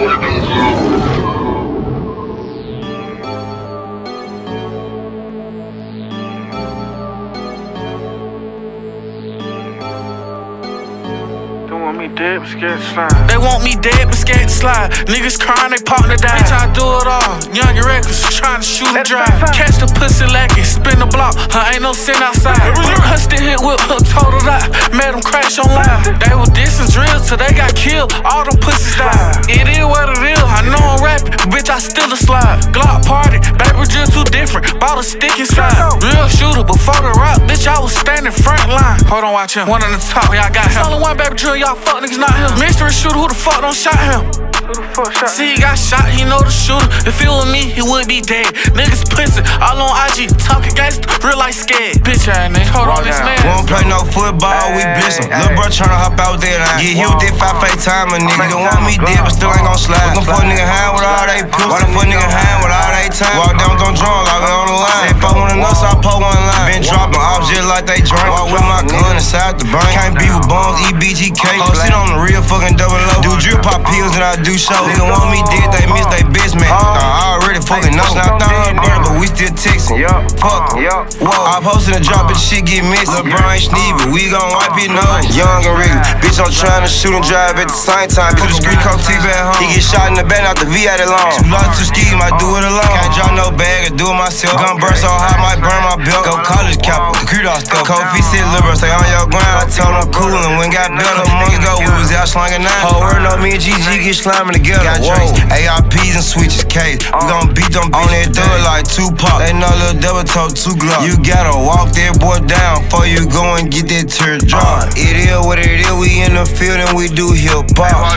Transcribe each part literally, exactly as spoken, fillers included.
want me dead, but scared to slide. They want me dead, but scared to slide. Niggas crying, they partner die. Bitch, I do it all. Young and reckless, trying to shoot and drive. Catch the pussy lacking, spin the block. Her ain't no sin outside. Her still hit whip, her total die. Made them crash on live. They were dissing drills till they got killed. All them pussies died. It is what it is. I know I'm rapping, bitch, I still a slide. Glock party, baby drill too different. Bought a stick inside. Real shooter, before the rock, bitch, I was standing front line. Hold on, watch him. One on the top, y'all got him. Only one baby drill, y'all fuck niggas, not him. Mystery shooter, who the fuck don't shot him? Who the fuck shot? See, he got shot, he know the shooter. If it was me, he would be dead. Niggas pussy, all on I G, talking gangsta, real like scared. Bitch ass nigga, hold on this man. Won't play no football, we blitz him. Lil' bro tryna hop out there and get hit with that five fake time a nigga. Don't want me dead, but still ain't gon' slide. Looking for a nigga hand with all they pills. Looking for a nigga hand with all they time. Walk down, don't draw like we on the line. Say fuck one of us, I pull one line. Been dropping off just like they drink. Walk with my gun inside the brain. Can't be with bombs, E B G K. Oh, sit on the real fucking double O. Do drip pop pills and I do shows. Nigga want me dead, they miss they bitch man. Nah, I already fucking know. Snapped on her brother, but we still texting. Fuck em. Whoa, I posted a drop and shit get missed. Lil' bro ain't sneezing, we gon' wipe it nose. Young and real, bitch, I'm tryna shoot and drive at the same time. Put the street coat T back home. He get shot in the back, not the V at it long. Too lost to ski, might do it alone. Can't drop no bag or do it myself. Gun burn so hot, might burn my belt. Go college cap, computer stuff. Kofi said, Lil' bro, stay on your ground. I told him cool and when got better. A month ago, we was out slanging nine. Whole word know me and G G get slamming together. Got drinks, A I Ps and switches case. We gon' beat them on that thug like Tupac. They know Lil' double toe, two gloves. You gotta walk that boy down before you go and get that teardrop. It is what it is, we in the field and we do hip hop.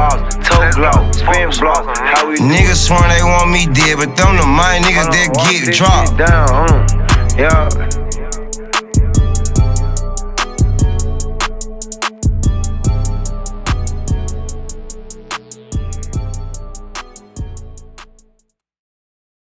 Toe glow, spin block. Niggas swear they want me dead, but them the my niggas that get dropped. Down, yeah.